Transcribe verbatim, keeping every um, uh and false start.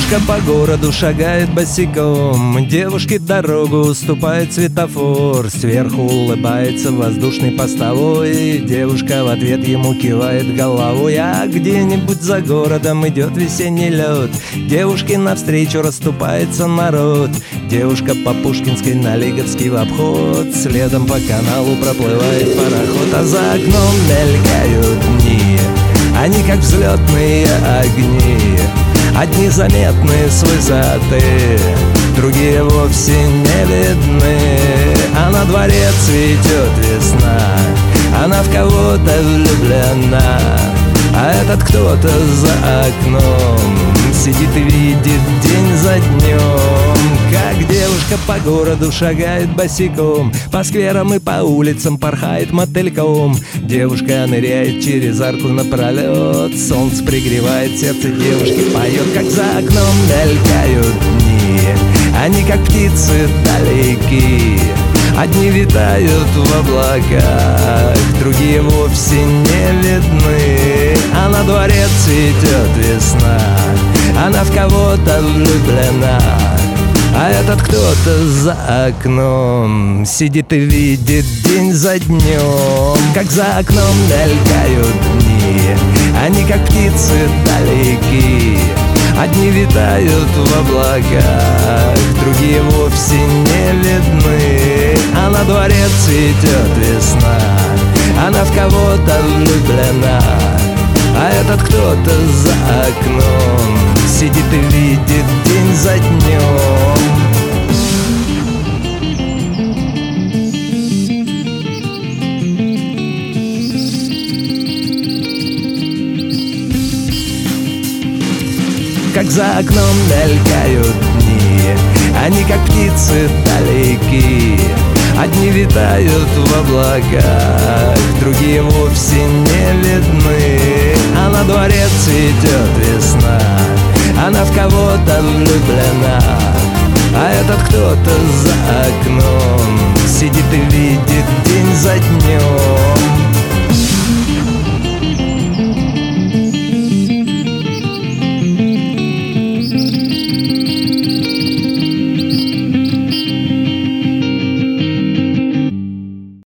Девушка по городу шагает босиком, девушке дорогу уступает светофор. Сверху улыбается воздушный постовой, девушка в ответ ему кивает головой. А где-нибудь за городом идет весенний лед, девушке навстречу расступается народ. Девушка по Пушкинской на Лиговский в обход, следом по каналу проплывает пароход. А за окном мелькают дни, они как взлетные огни, одни заметны с высоты, другие вовсе не видны. А на дворе цветет весна, она в кого-то влюблена, а этот кто-то за окном сидит и видит день за днем. Как девушка по городу шагает босиком, по скверам и по улицам порхает мотыльком. Девушка ныряет через арку напролет, солнце пригревает, сердце девушки поет. Как за окном мелькают дни, они как птицы далеки, одни витают в облаках, другие вовсе не видны. А на дворе цветет весна, она в кого-то влюблена, а этот кто-то за окном сидит и видит день за днем. Как за окном мелькают дни, они как птицы далеки, одни витают в облаках, другие вовсе не видны. А на дворе цветет весна, она в кого-то влюблена, а этот кто-то за окном сидит и видит день за днем. Как за окном мелькают дни, они как птицы далеки, одни витают в облаках, другие вовсе не видны. А на дворе цветет весна, она в кого-то влюблена, а этот кто-то за окном сидит и